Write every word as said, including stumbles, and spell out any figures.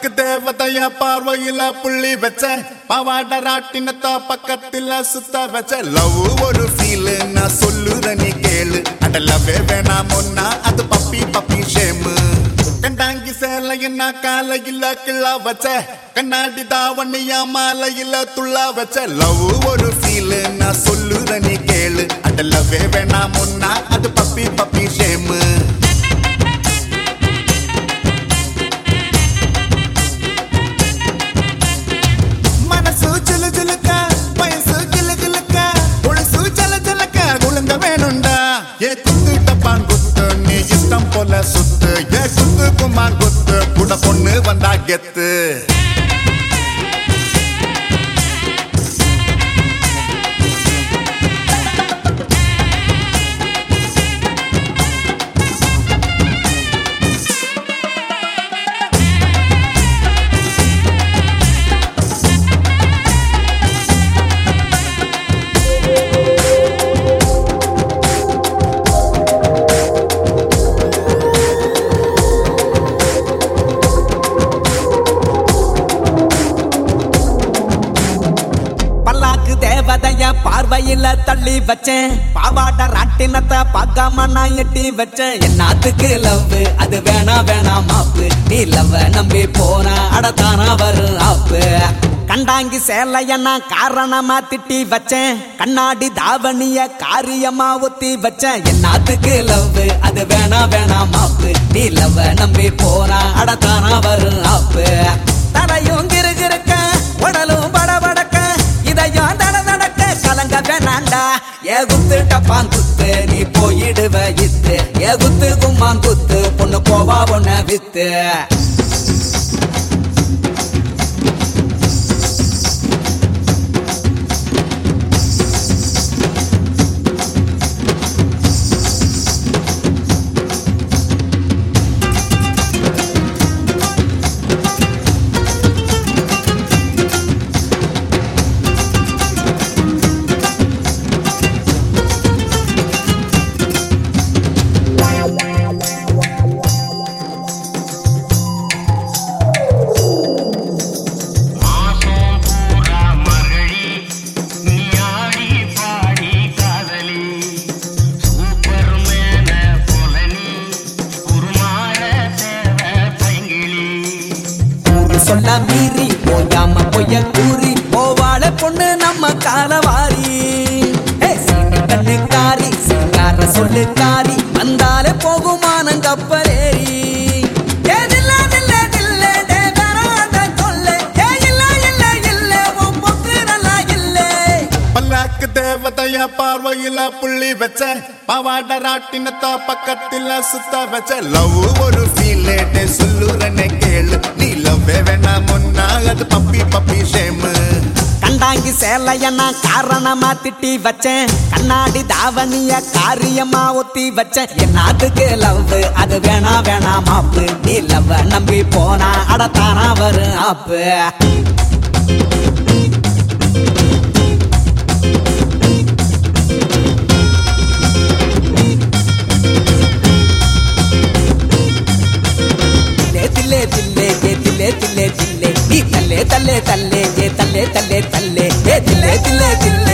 பல்லாக்கு தேவதைய பார்வையில புள்ளி வச்ச பாவாட ராட்டினத்த பக்கத்துல சுத்த வச்ச லவ் ஒரு ஃபீல் நான் சொல்லுற நீ கேளு அட லவ்வே வேணாம் ஒன்னா அது பப்பி பப்பி ஷேமு கண்டாங்கி சேலையன்னா காலையில கிள்ளா வச்ச கண்ணாடி தாவணியா மாலையில துள்ளா வச்ச லவ் ஒரு ஃபீல் நான் சொல்லுற நீ கேளு அட லவ்வே வேணாம் ஒன்னா அது பப்பி பப்பி ஷேமு சுத்து ஏ குத்து குமான் குத்து கூட பொண்ணு வந்தா கெத்து பார்வையில தள்ளி வச்சேன் பாவாட ராட்டினத்தை பார்க்காம நான் எட்டி வச்சேன் என்னாத்துக்கு லவ் அது வேணா வேணா மாப்பு நீ லவ் நம்பி போனா அடத்தானா வரும் ஆப்பு கண்டாங்கி சேலையன்னா காரணமா திட்டி வச்சேன் கண்ணாடி தாவணிய காரியமா ஒத்தி வச்சேன் என்னாத்துக்கு லவ் அது வேணா வேணா மாப்பு நீ லவ் நம்பி போனா அடத்தானா வரும் ஆப்பு தரையும் கிருகிருக்க உடலும் படபடக்க இதையும் தட கலங்க வேணாண்டா ஏ குத்து டப்பான் குத்து நீ போயிடுவ இத்து ஏ குத்து கும்மான் குத்து பொண்ணு போவா பொண்ண வித்து சொல்ல மீறி போயாம பொய்ய கூறி போவாள பொண்ணு நம்ம காலவாரி கண்ணு காரி சிங்கார சொல்லு காரி வந்தாலே போகுமான கப்பலேரி தேவதைய பார்வையில புள்ளி வச்ச பாவாட ராட்டினத்த பக்கத்துல சுத்த வச்ச லவ் ஒரு ஃபீல் சொல்லுறனே கேளு நீ லவ் வேணாம் ஒன்னா அது பப்பி பப்பி ஷேமு கண்டாங்கி சேலையன்னா காரணமா திட்டி வச்சேன் கண்ணாடி தாவணிய காரியமா ஒத்தி வச்சேன் என்னாத்துக்கு லவ் அது வேணா வேணா மாப்பு நீ லவ் நம்பி போனா அடத்தானா வரும் ஆப்பு தில்லே தில்லே தில்லே தில்லே தில்லே நீ தல்லே தல்லே தல்லே ஏ தல்லே தல்லே தல்லே ஏ தில்லே தில்லே தில்லே